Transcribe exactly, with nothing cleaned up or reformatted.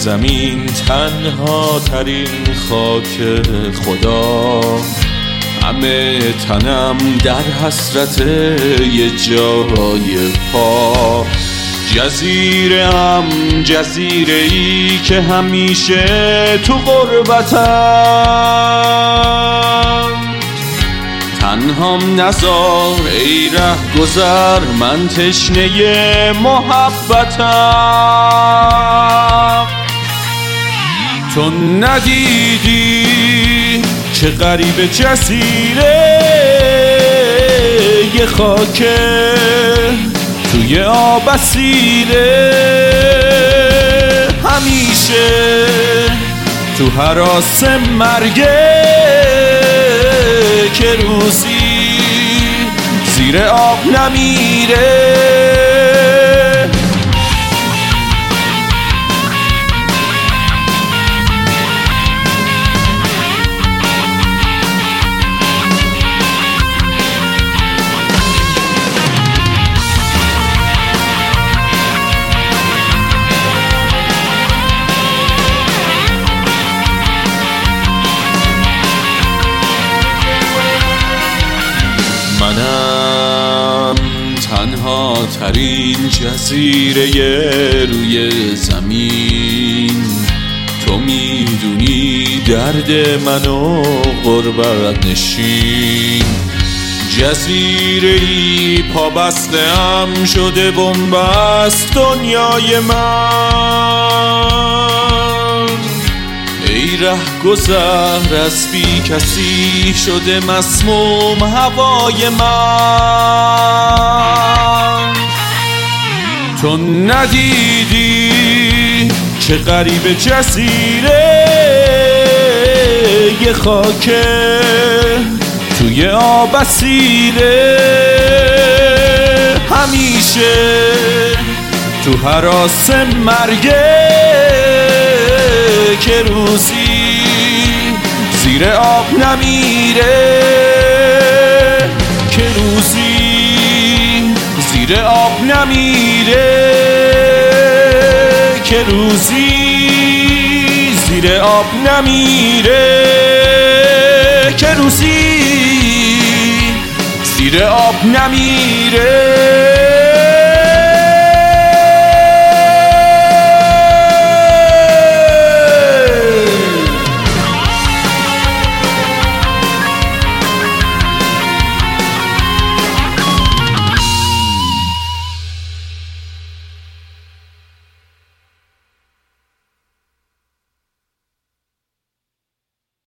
زمین تنها ترین خاک خدا، همه تنم در حسرت یه جای پا. جزیره هم جزیره ای که همیشه تو غربتم، تنهام نزار ای ره گذر، من تشنه محبتم. تو ندیدی چه غریب جزیره یه خاکه توی آب اسیره، همیشه تو هراس مرگه که روزی زیر آب نمیره. منم تنها ترین جزیره روی زمین، تو میدونی درد منو غربت نشین. جزیره‌ای پا بسته‌ام شده بنبست دنیای من، ای ره گذر از بی کسی شده مسموم هوای من. تو ندیدی چه غریب جزیره یه خاکه توی آب اسیره، همیشه تو هراس مرگه که روزی زیر آب نمیره، که روزی زیر آب نمیره، که روزی زیر آب نمیره، که روزی زیر آب نمیره.